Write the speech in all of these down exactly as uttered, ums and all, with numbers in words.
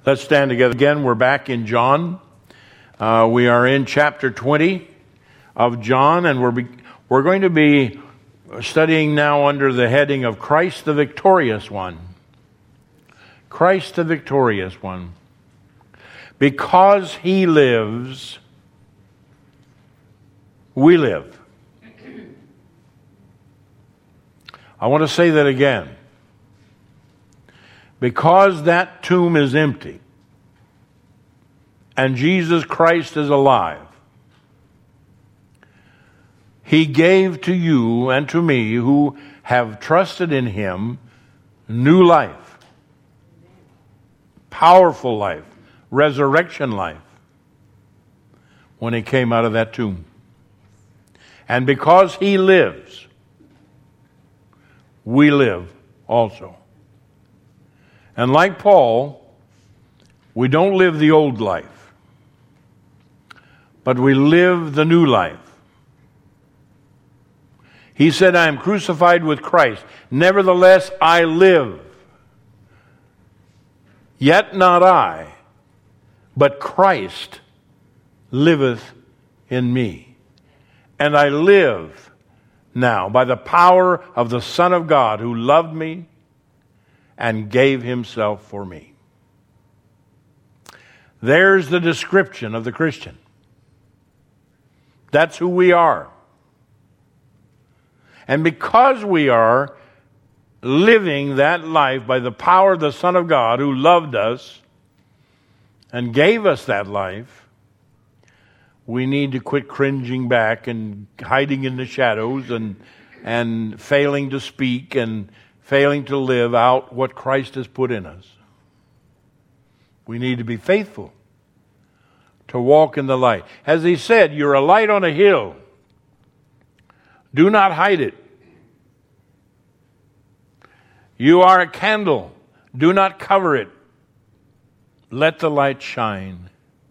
Let's stand together again. We're back in John. Uh, we are in chapter twenty of John, and we're be, we're going to be studying now under the heading of Christ the Victorious One. Christ the Victorious One. Because He lives, we live. I want to say that again. Because that tomb is empty and Jesus Christ is alive, He gave to you and to me who have trusted in Him new life, powerful life, resurrection life when He came out of that tomb. And because He lives, we live also. And like Paul, we don't live the old life, but we live the new life. He said, I am crucified with Christ. Nevertheless, I live. Yet not I, but Christ liveth in me. And I live now by the power of the Son of God who loved me and gave Himself for me. There's the description of the Christian. That's who we are. And because we are living that life by the power of the Son of God who loved us and gave us that life, we need to quit cringing back and hiding in the shadows and, and failing to speak and failing to live out what Christ has put in us. We need to be faithful to walk in the light. As He said, you're a light on a hill. Do not hide it. You are a candle. Do not cover it. Let the light shine.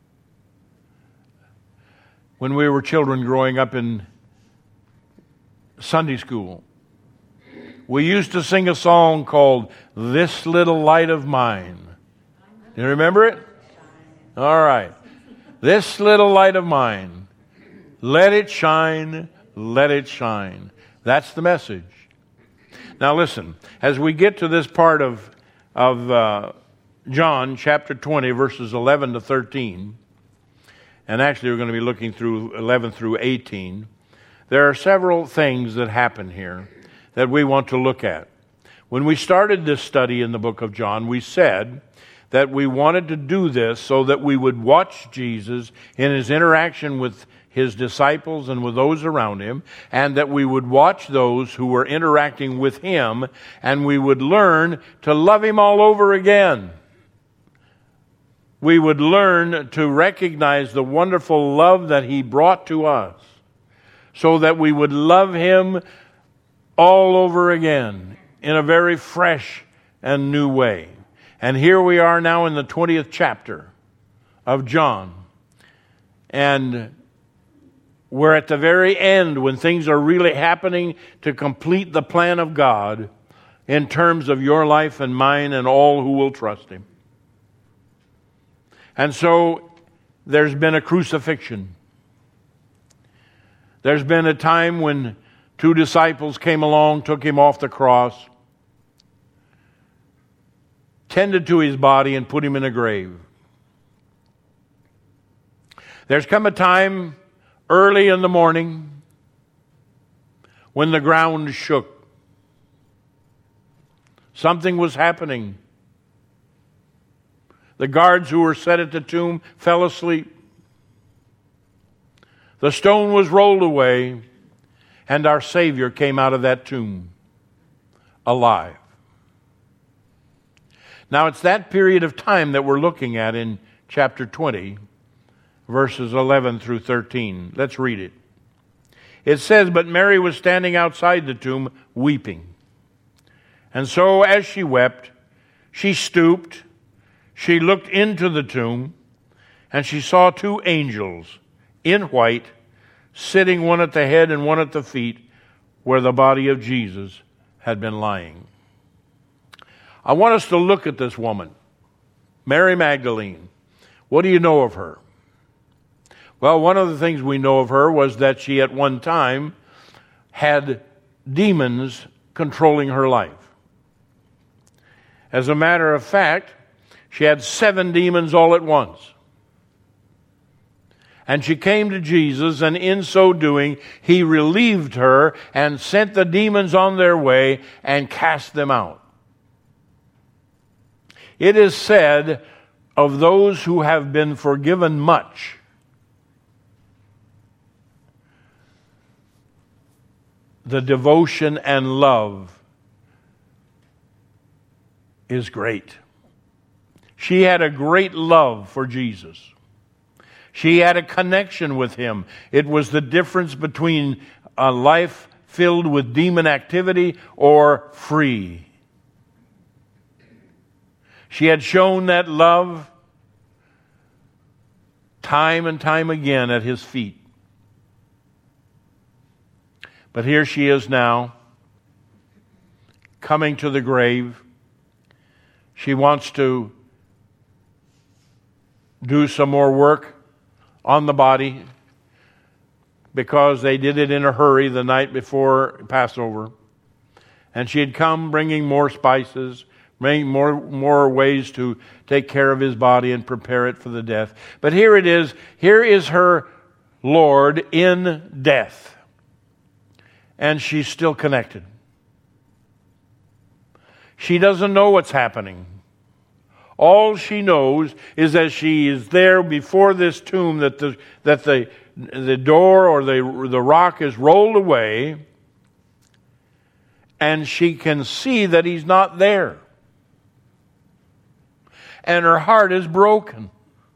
When we were children growing up in Sunday school, we used to sing a song called This Little Light of Mine. Do you remember it? All right. This little light of mine, let it shine, let it shine. That's the message. Now listen, as we get to this part of, of uh, John chapter twenty, verses eleven to thirteen, and actually we're going to be looking through eleven through eighteen, there are several things that happen here that we want to look at. When we started this study in the book of John, we said that we wanted to do this so that we would watch Jesus in His interaction with His disciples and with those around Him, and that we would watch those who were interacting with Him, and we would learn to love Him all over again. We would learn to recognize the wonderful love that He brought to us, so that we would love Him all over again in a very fresh and new way. And here we are now in the twentieth chapter of John. And we're at the very end when things are really happening to complete the plan of God in terms of your life and mine and all who will trust Him. And so there's been a crucifixion. There's been a time when two disciples came along, took Him off the cross, tended to His body, and put Him in a grave. There's come a time early in the morning when the ground shook. Something was happening. The guards who were set at the tomb fell asleep. The stone was rolled away, and our Savior came out of that tomb alive. Now it's that period of time that we're looking at in chapter twenty, verses eleven through thirteen. Let's read it. It says, but Mary was standing outside the tomb weeping. And so as she wept, she stooped, she looked into the tomb, and she saw two angels in white, sitting one at the head and one at the feet, where the body of Jesus had been lying. I want us to look at this woman. Mary Magdalene. What do you know of her? Well, one of the things we know of her was that she at one time had demons controlling her life. As a matter of fact, she had seven demons all at once. And she came to Jesus, and in so doing, he relieved her and sent the demons on their way and cast them out. It is said of those who have been forgiven much, the devotion and love is great. She had a great love for Jesus. She had a connection with him. It was the difference between a life filled with demon activity or free. She had shown that love time and time again at his feet. But here she is now, coming to the grave. She wants to do some more work on the body because they did it in a hurry the night before Passover. And she had come bringing more spices, bringing more, more ways to take care of his body and prepare it for the death. But here it is. Here is her Lord in death. And she's still connected. She doesn't know what's happening. All she knows is that she is there before this tomb, that the that the the door or the the rock is rolled away, and she can see that he's not there. And her heart is broken.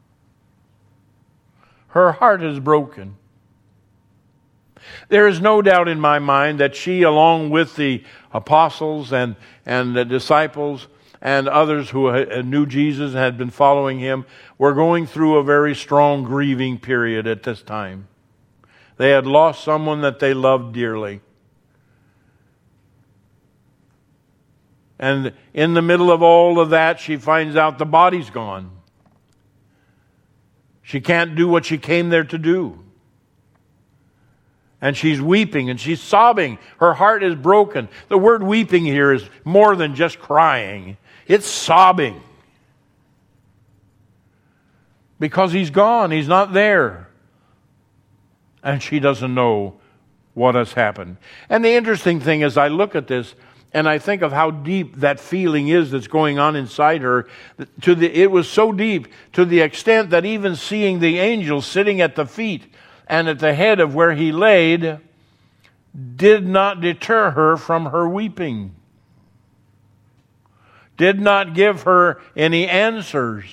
Her heart is broken. There is no doubt in my mind that she, along with the apostles and, and the disciples and others who knew Jesus and had been following him, were going through a very strong grieving period at this time. They had lost someone that they loved dearly. And in the middle of all of that, she finds out the body's gone. She can't do what she came there to do. And she's weeping and she's sobbing. Her heart is broken. The word weeping here is more than just crying. It's sobbing. Because he's gone. He's not there. And she doesn't know what has happened. And the interesting thing is, I look at this and I think of how deep that feeling is that's going on inside her. To the, it was so deep to the extent that even seeing the angel sitting at the feet and at the head of where he laid did not deter her from her weeping. Did not give her any answers.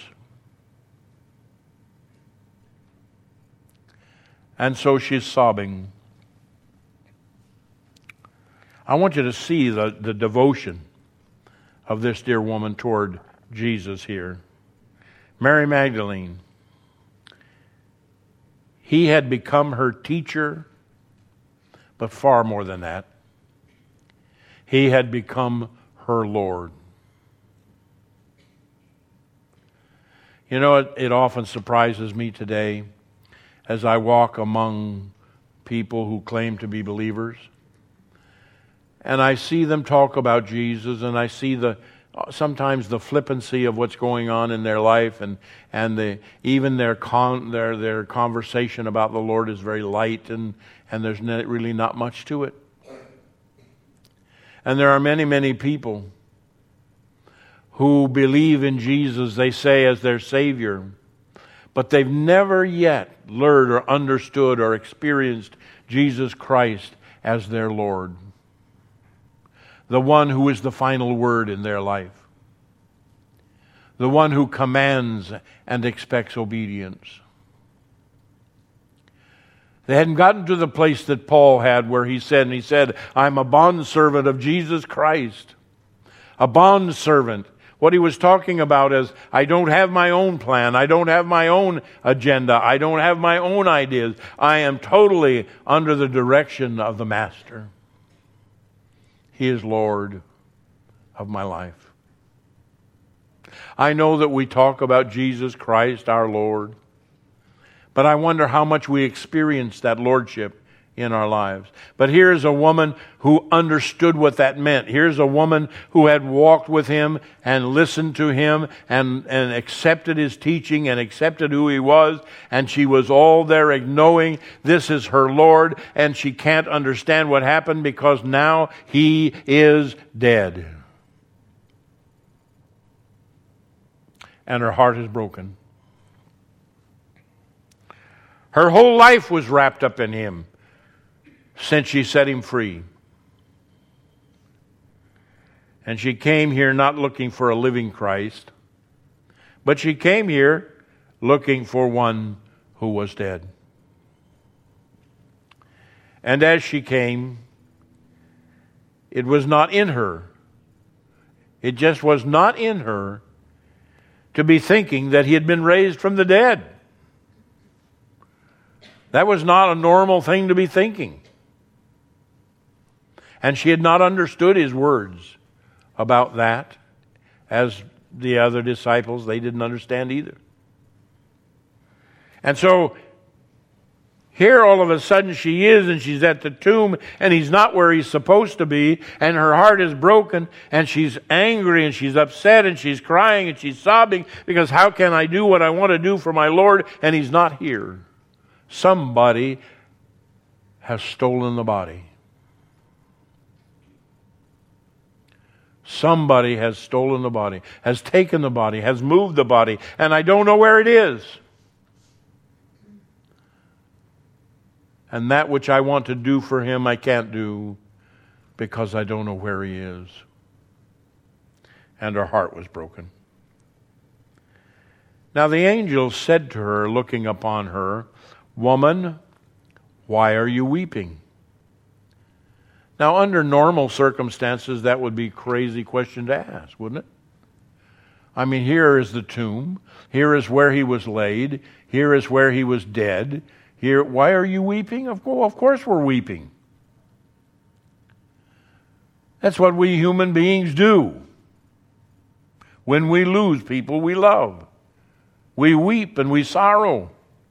And so she's sobbing. I want you to see the, the devotion of this dear woman toward Jesus here. Mary Magdalene. He had become her teacher, but far more than that. He had become her Lord. You know, it, it often surprises me today as I walk among people who claim to be believers. And I see them talk about Jesus, and I see the sometimes the flippancy of what's going on in their life, and and the even their con their their conversation about the Lord is very light, and and there's not, really not much to it. And there are many many people who believe in Jesus, they say, as their Savior, but they've never yet learned or understood or experienced Jesus Christ as their Lord. The one who is the final word in their life. The one who commands and expects obedience. They hadn't gotten to the place that Paul had where he said, and he said, I'm a bondservant of Jesus Christ. A bondservant. What he was talking about is, I don't have my own plan. I don't have my own agenda. I don't have my own ideas. I am totally under the direction of the Master. He is Lord of my life. I know that we talk about Jesus Christ our Lord, but I wonder how much we experience that lordship in our lives. But here's a woman who understood what that meant. Here's a woman who had walked with him and listened to him and, and accepted his teaching and accepted who he was. And she was all there knowing this is her Lord, and she can't understand what happened because now he is dead. And her heart is broken. Her whole life was wrapped up in him since she set him free. And she came here not looking for a living Christ, but she came here looking for one who was dead. And as she came, it was not in her. It just was not in her to be thinking that he had been raised from the dead. That was not a normal thing to be thinking. And she had not understood his words about that, as the other disciples, they didn't understand either. And so, here all of a sudden she is, and she's at the tomb, and he's not where he's supposed to be, and her heart is broken, and she's angry, and she's upset, and she's crying, and she's sobbing, because how can I do what I want to do for my Lord, and he's not here? Somebody has stolen the body. Somebody has stolen the body, has taken the body, has moved the body, and I don't know where it is. And that which I want to do for him, I can't do because I don't know where he is. And her heart was broken. Now the angel said to her, looking upon her, "Woman, why are you weeping?" Now, under normal circumstances, that would be a crazy question to ask, wouldn't it? I mean, here is the tomb. Here is where he was laid. Here is where he was dead. Here, why are you weeping? Of course, of course we're weeping. That's what we human beings do. When we lose people we love, we weep and we sorrow.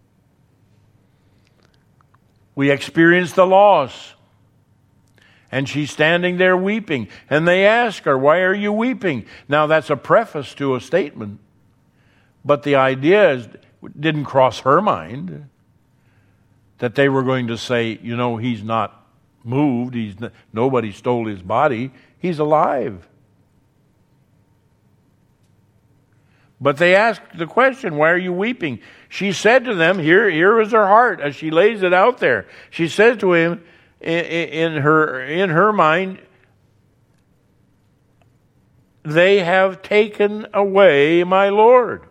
We experience the loss. And she's standing there weeping. And they ask her, "Why are you weeping?" Now that's a preface to a statement. But the idea is, didn't cross her mind that they were going to say, you know, he's not moved. He's not, nobody stole his body. He's alive. But they asked the question, "Why are you weeping?" She said to them, here, here is her heart as she lays it out there. She says to him, In her, in her mind, "They have taken away my Lord."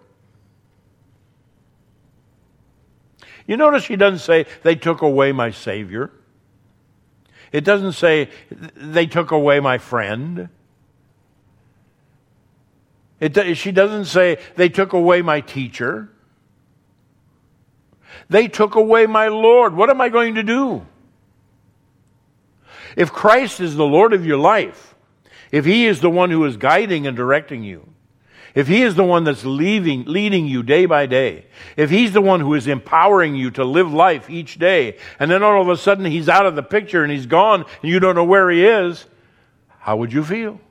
You notice she doesn't say, "They took away my Savior." It doesn't say, "They took away my friend." It, she doesn't say, "They took away my teacher." They took away my Lord. What am I going to do? If Christ is the Lord of your life, if he is the one who is guiding and directing you, if he is the one that's leading, leading you day by day, if he's the one who is empowering you to live life each day, and then all of a sudden he's out of the picture and he's gone and you don't know where he is, how would you feel?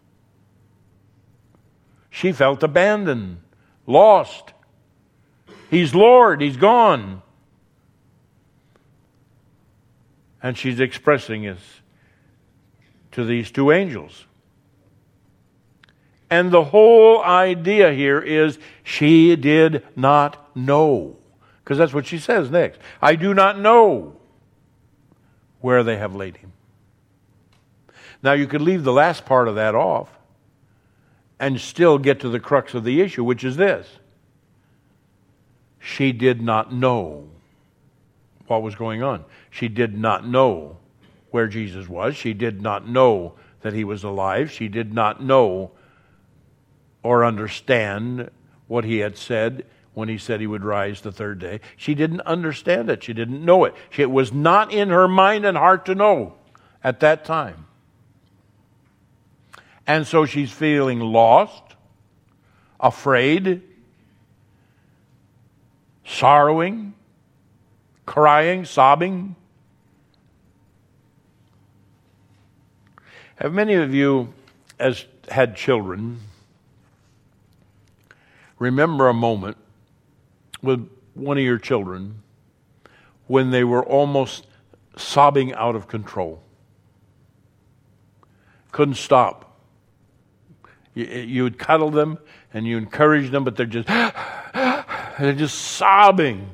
She felt abandoned, lost. He's Lord, he's gone. And she's expressing this to these two angels. And the whole idea here is she did not know. Because that's what she says next. "I do not know where they have laid him." Now you could leave the last part of that off and still get to the crux of the issue, which is this. She did not know what was going on. She did not know where Jesus was. She did not know that he was alive. She did not know or understand what he had said when he said he would rise the third day. She didn't understand it. She didn't know it. She, it was not in her mind and heart to know at that time. And so she's feeling lost, afraid, sorrowing, crying, sobbing. Have many of you, as had children, remember a moment with one of your children when they were almost sobbing out of control? Couldn't stop. You, you would cuddle them and you encourage them, but they're just they're just sobbing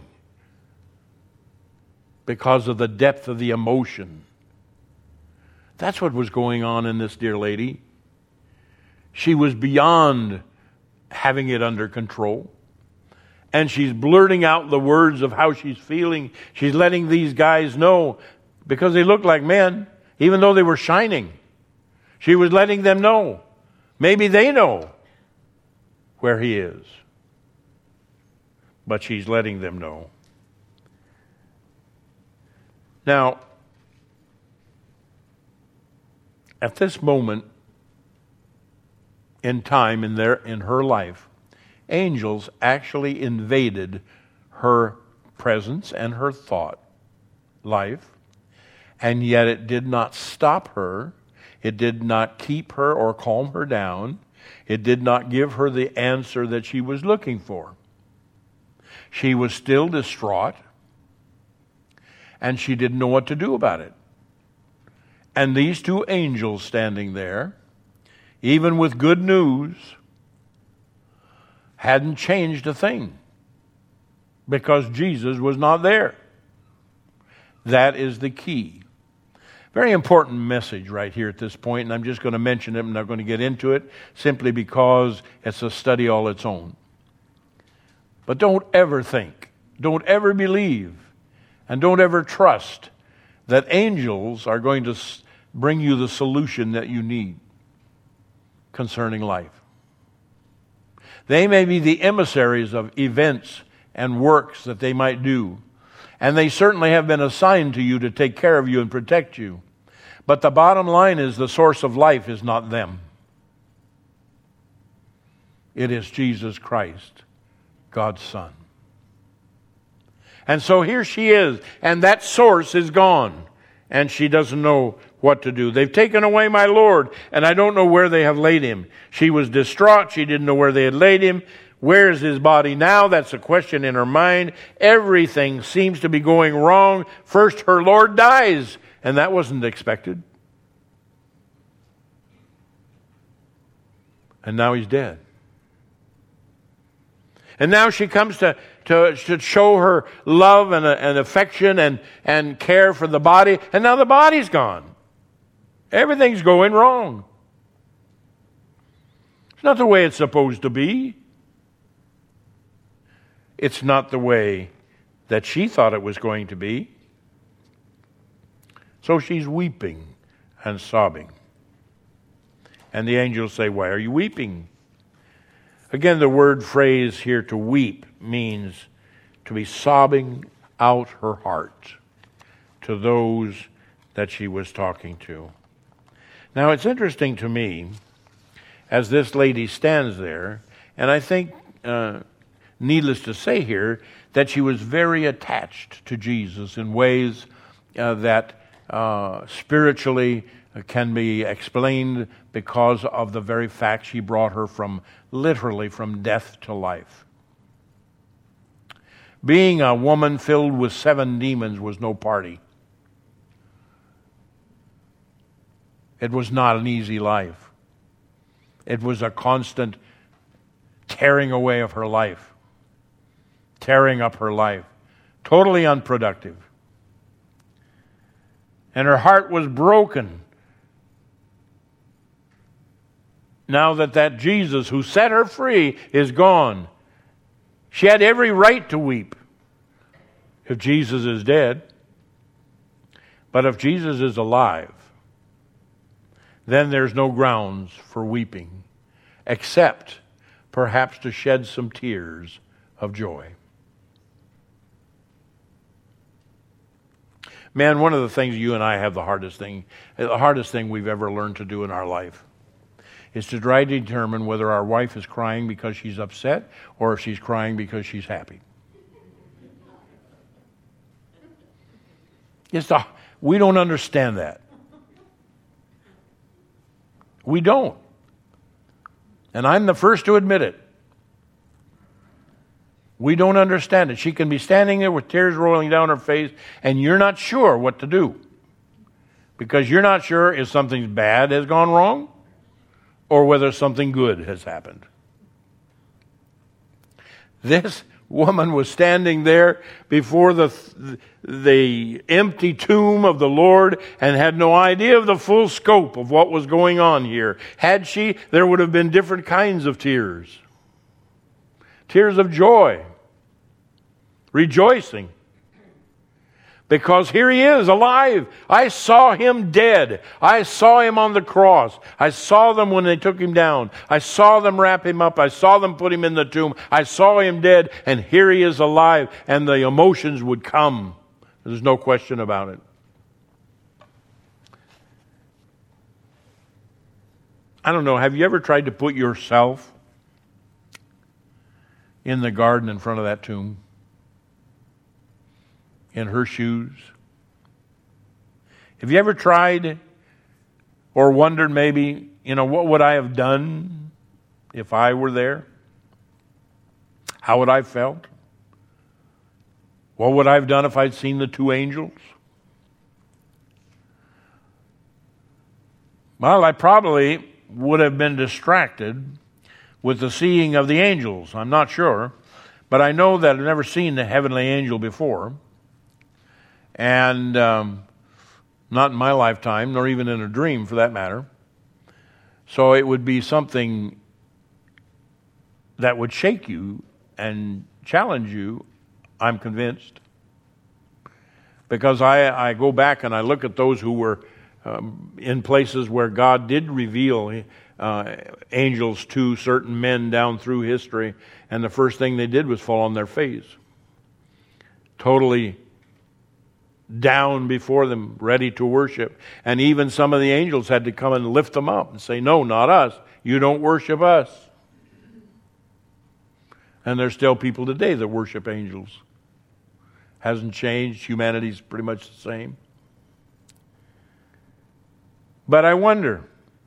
because of the depth of the emotion. That's what was going on in this dear lady. She was beyond having it under control. And she's blurting out the words of how she's feeling. She's letting these guys know, because they look like men, even though they were shining. She was letting them know. Maybe they know where he is. But she's letting them know. Now, at this moment in time in their in her life, angels actually invaded her presence and her thought life, and yet it did not stop her. It did not keep her or calm her down. It did not give her the answer that she was looking for. She was still distraught, and she didn't know what to do about it. And these two angels standing there, even with good news, hadn't changed a thing because Jesus was not there. That is the key. Very important message right here at this point, and I'm just going to mention it. I'm not going to get into it simply because it's a study all its own. But don't ever think, don't ever believe, and don't ever trust that angels are going to bring you the solution that you need concerning life. They may be the emissaries of events and works that they might do, and they certainly have been assigned to you to take care of you and protect you. But the bottom line is the source of life is not them. It is Jesus Christ, God's Son. And so here she is, and that source is gone, and she doesn't know what to do. They've taken away my Lord, and I don't know where they have laid him. She was distraught. She didn't know where they had laid him. Where is his body now? That's a question in her mind. Everything seems to be going wrong. First, her Lord dies, and that wasn't expected. And now he's dead. And now she comes to, to, to show her love and, and affection and, and care for the body, and now the body's gone. Everything's going wrong. It's not the way it's supposed to be. It's not the way that she thought it was going to be. So she's weeping and sobbing. And the angels say, "Why are you weeping?" Again, the word phrase here, to weep, means to be sobbing out her heart to those that she was talking to. Now, it's interesting to me, as this lady stands there, and I think, uh, needless to say here, that she was very attached to Jesus in ways uh, that uh, spiritually can be explained because of the very fact she brought her from, literally, from death to life. Being a woman filled with seven demons was no party. It was not an easy life. It was a constant tearing away of her life, tearing up her life, totally unproductive. And her heart was broken now that that Jesus who set her free is gone. She had every right to weep if Jesus is dead. But if Jesus is alive, then there's no grounds for weeping, except perhaps to shed some tears of joy. Man, one of the things you and I have the hardest thing, the hardest thing we've ever learned to do in our life is to try to determine whether our wife is crying because she's upset or if she's crying because she's happy. It's the, we don't understand that. We don't. And I'm the first to admit it. We don't understand it. She can be standing there with tears rolling down her face, and you're not sure what to do. Because you're not sure if something bad has gone wrong or whether something good has happened. This woman was standing there before the, the empty tomb of the Lord and had no idea of the full scope of what was going on here. Had she, there would have been different kinds of tears. Tears of joy, rejoicing. Because here he is, alive. I saw him dead. I saw him on the cross. I saw them when they took him down. I saw them wrap him up. I saw them put him in the tomb. I saw him dead, and here he is alive. And the emotions would come. There's no question about it. I don't know, have you ever tried to put yourself in the garden in front of that tomb? In her shoes? Have you ever tried or wondered maybe, you know, what would I have done if I were there? How would I have felt? What would I have done if I'd seen the two angels? Well, I probably would have been distracted with the seeing of the angels. I'm not sure, but I know that I've never seen the heavenly angel before. And um, not in my lifetime, nor even in a dream for that matter. So it would be something that would shake you and challenge you, I'm convinced. Because I, I go back and I look at those who were um, in places where God did reveal uh, angels to certain men down through history, and the first thing they did was fall on their face. Totally down before them, ready to worship. And even some of the angels had to come and lift them up and say, no, not us. You don't worship us. And there's still people today that worship angels. Hasn't changed. Humanity's pretty much the same. But I wonder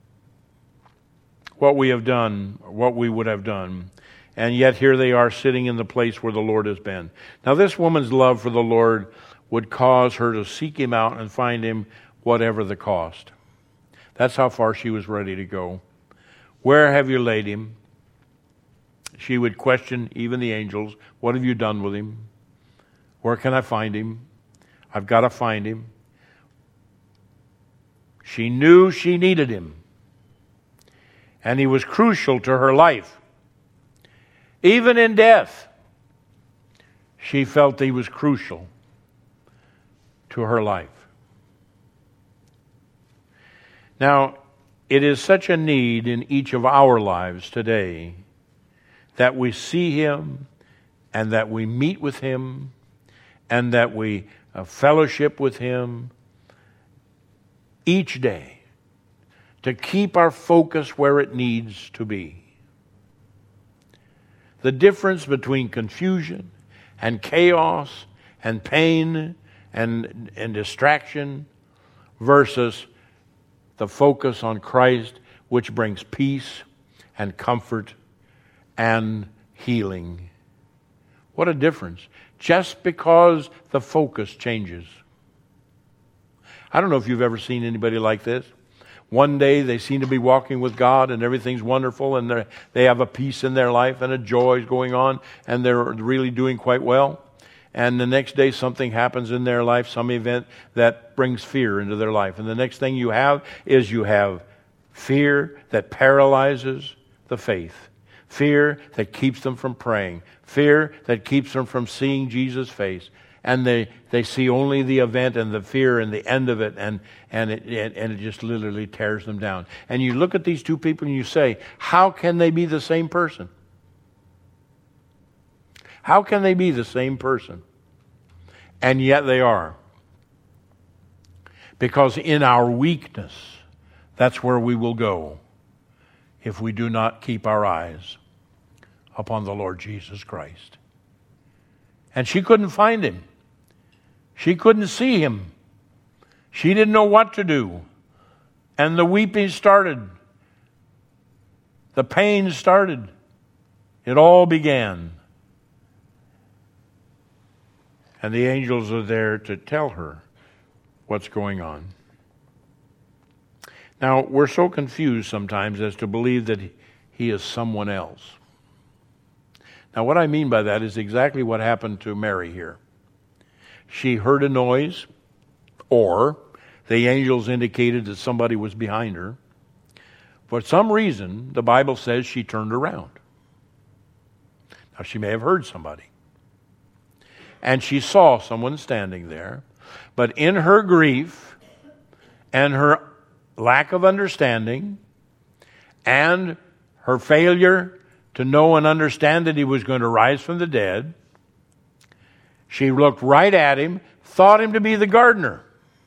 what we have done, or what we would have done. And yet here they are sitting in the place where the Lord has been. Now this woman's love for the Lord would cause her to seek him out and find him whatever the cost. That's how far she was ready to go. Where have you laid him? She would question even the angels. What have you done with him? Where can I find him? I've got to find him. She knew she needed him. And he was crucial to her life. Even in death, she felt he was crucial to her life. Now, it is such a need in each of our lives today that we see him and that we meet with him and that we uh, fellowship with him each day to keep our focus where it needs to be. The difference between confusion and chaos and pain and, and distraction versus the focus on Christ, which brings peace and comfort and healing. What a difference. Just because the focus changes. I don't know if you've ever seen anybody like this. One day they seem to be walking with God and everything's wonderful and they have a peace in their life and a joy is going on and they're really doing quite well. And the next day something happens in their life, some event that brings fear into their life. And the next thing you have is you have fear that paralyzes the faith. Fear that keeps them from praying. Fear that keeps them from seeing Jesus' face. And they, they see only the event and the fear and the end of it, and, and, it, and it just literally tears them down. And you look at these two people and you say, how can they be the same person? How can they be the same person? And yet they are. Because in our weakness, that's where we will go. if we do not keep our eyes upon the Lord Jesus Christ. And she couldn't find him. She couldn't see him. She didn't know what to do. And the weeping started. The pain started. It all began. And the angels are there to tell her what's going on. Now, we're so confused sometimes as to believe that he is someone else. Now, what I mean by that is exactly what happened to Mary here. She heard a noise, or the angels indicated that somebody was behind her. For some reason, the Bible says she turned around. Now, she may have heard somebody. And she saw someone standing there. But in her grief and her lack of understanding and her failure to know and understand that he was going to rise from the dead, she looked right at him, thought him to be the gardener.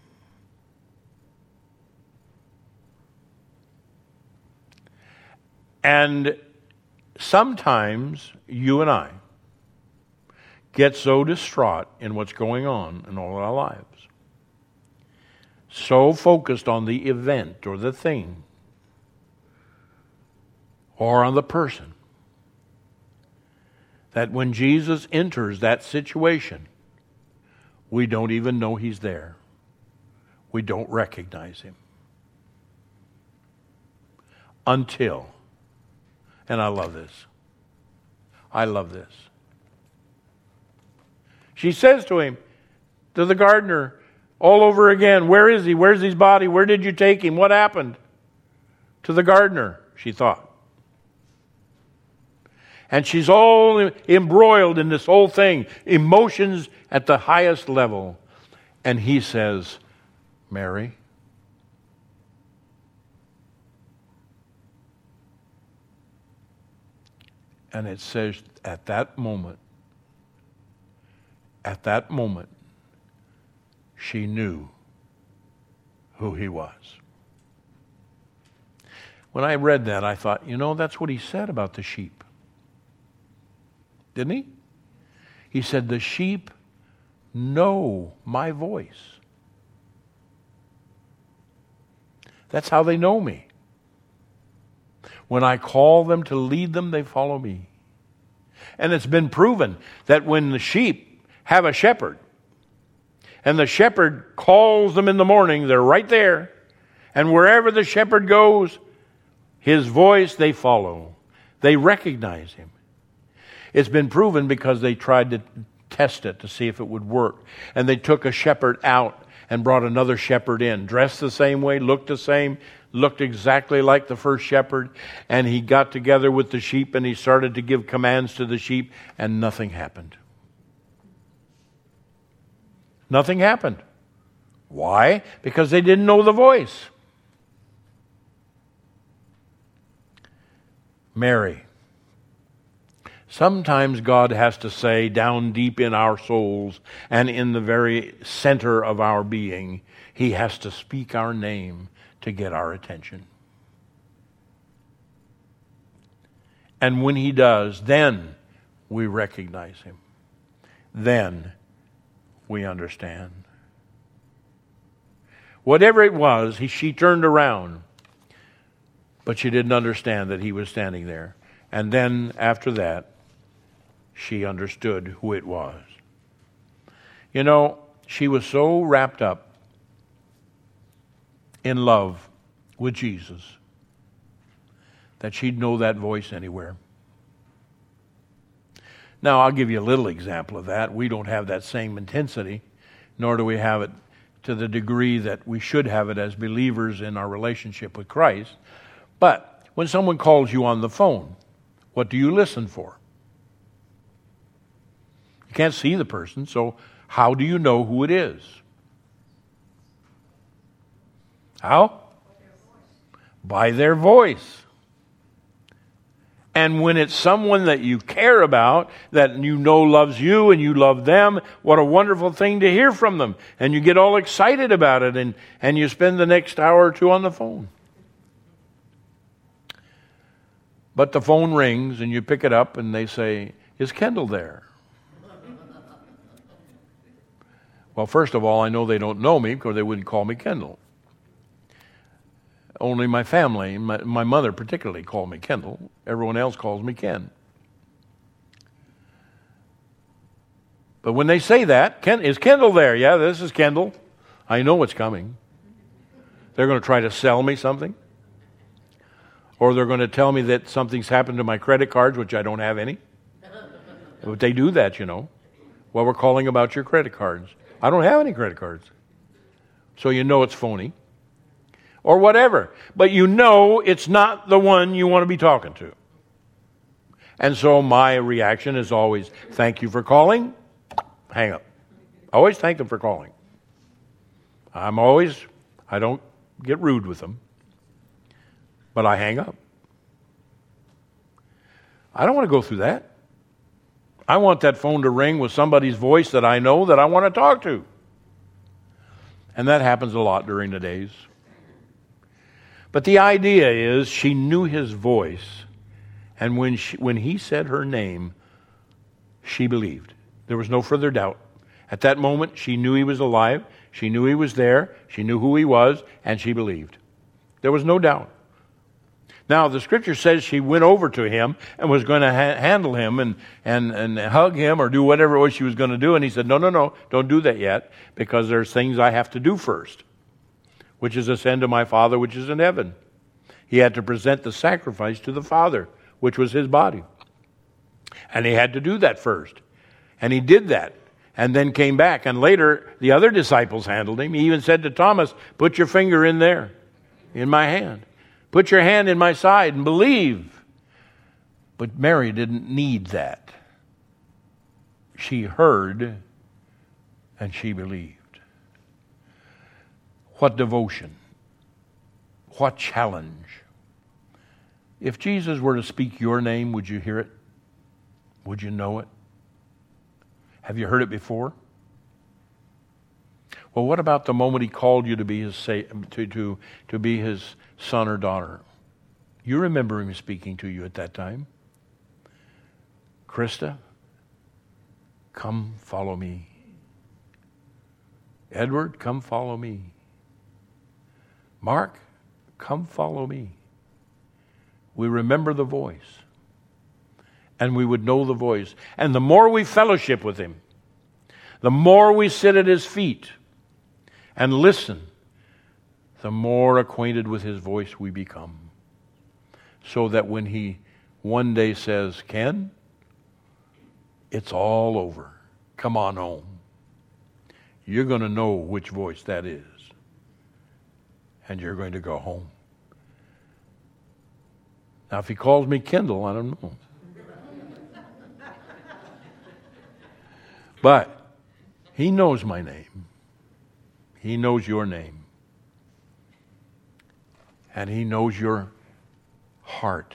And sometimes you and I get so distraught in what's going on in all our lives, so focused on the event or the thing or on the person, that when Jesus enters that situation, we don't even know he's there. We don't recognize him. Until, and I love this, I love this. She says to him, to the gardener, all over again, where is he? Where's his body? Where did you take him? What happened? To the gardener, she thought. And she's all embroiled in this whole thing, emotions at the highest level. And he says, Mary. And it says at that moment, at that moment, she knew who he was. When I read that, I thought, you know, that's what he said about the sheep. Didn't he? He said, the sheep know my voice. That's how they know me. When I call them to lead them, they follow me. And it's been proven that when the sheep have a shepherd, and the shepherd calls them in the morning, they're right there. And wherever the shepherd goes, his voice they follow. They recognize him. It's been proven because they tried to test it to see if it would work. And they took a shepherd out and brought another shepherd in, dressed the same way, looked the same, looked exactly like the first shepherd. And he got together with the sheep and he started to give commands to the sheep, and nothing happened. Nothing happened. Why? Because they didn't know the voice. Mary. Sometimes God has to say down deep in our souls and in the very center of our being, he has to speak our name to get our attention. And when he does, then we recognize him. Then we understand. Whatever it was, he, she turned around, but she didn't understand that he was standing there. And then after that, she understood who it was. You know, she was so wrapped up in love with Jesus that she'd know that voice anywhere. Now, I'll give you a little example of that. We don't have that same intensity, nor do we have it to the degree that we should have it as believers in our relationship with Christ. But when someone calls you on the phone, what do you listen for? You can't see the person, so how do you know who it is? How? By their voice. And when it's someone that you care about, that you know loves you and you love them, what a wonderful thing to hear from them. And you get all excited about it, and, and you spend the next hour or two on the phone. But the phone rings and you pick it up and they say, "Is Kendall there?" Well, first of all, I know they don't know me because they wouldn't call me Kendall. Only my family, my, my mother particularly, called me Kendall. Everyone else calls me Ken. But when they say that, Ken, is Kendall there? Yeah, this is Kendall. I know what's coming. They're going to try to sell me something. Or they're going to tell me that something's happened to my credit cards, which I don't have any. But they do that, you know. Well, we're calling about your credit cards. I don't have any credit cards. So you know it's phony. Or whatever. But you know it's not the one you want to be talking to. And so my reaction is always, "Thank you for calling." Hang up. I always thank them for calling. I'm always, I don't get rude with them. But I hang up. I don't want to go through that. I want that phone to ring with somebody's voice that I know that I want to talk to. And that happens a lot during the days. But the idea is she knew his voice, and when she, when he said her name, she believed. There was no further doubt. At that moment, she knew he was alive, she knew he was there, she knew who he was, and she believed. There was no doubt. Now, the scripture says she went over to him and was going to ha- handle him and, and, and hug him or do whatever it was she was going to do. And he said, no, no, no, don't do that yet, because there's things I have to do first, which is ascend to my Father which is in heaven. He had to present the sacrifice to the Father, which was his body. And he had to do that first. And he did that. And then came back. And later, the other disciples handled him. He even said to Thomas, "Put your finger in there, in my hand. Put your hand in my side and believe." But Mary didn't need that. She heard and she believed. What devotion. What challenge. If Jesus were to speak your name, would you hear it? Would you know it? Have you heard it before? Well, what about the moment he called you to be his to, to, to be his son or daughter? You remember him speaking to you at that time. Krista, come follow me. Edward, come follow me. Mark, come follow me. We remember the voice. And we would know the voice. And the more we fellowship with him, the more we sit at his feet and listen, the more acquainted with his voice we become. So that when he one day says, "Ken, it's all over. Come on home," you're going to know which voice that is. And you're going to go home. Now, if he calls me Kendall, I don't know. But he knows my name. He knows your name. And he knows your heart.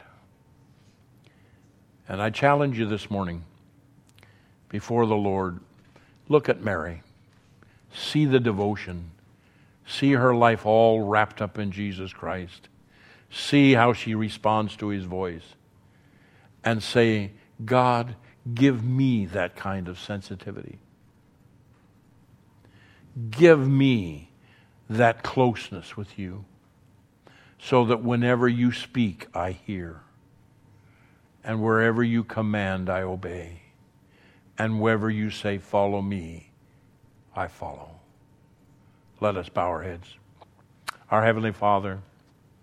And I challenge you this morning before the Lord, look at Mary. See the devotion. See her life all wrapped up in Jesus Christ. See how she responds to his voice. And say, "God, give me that kind of sensitivity. Give me that closeness with you, so that whenever you speak, I hear. And wherever you command, I obey. And wherever you say, follow me, I follow." Let us bow our heads. Our Heavenly Father,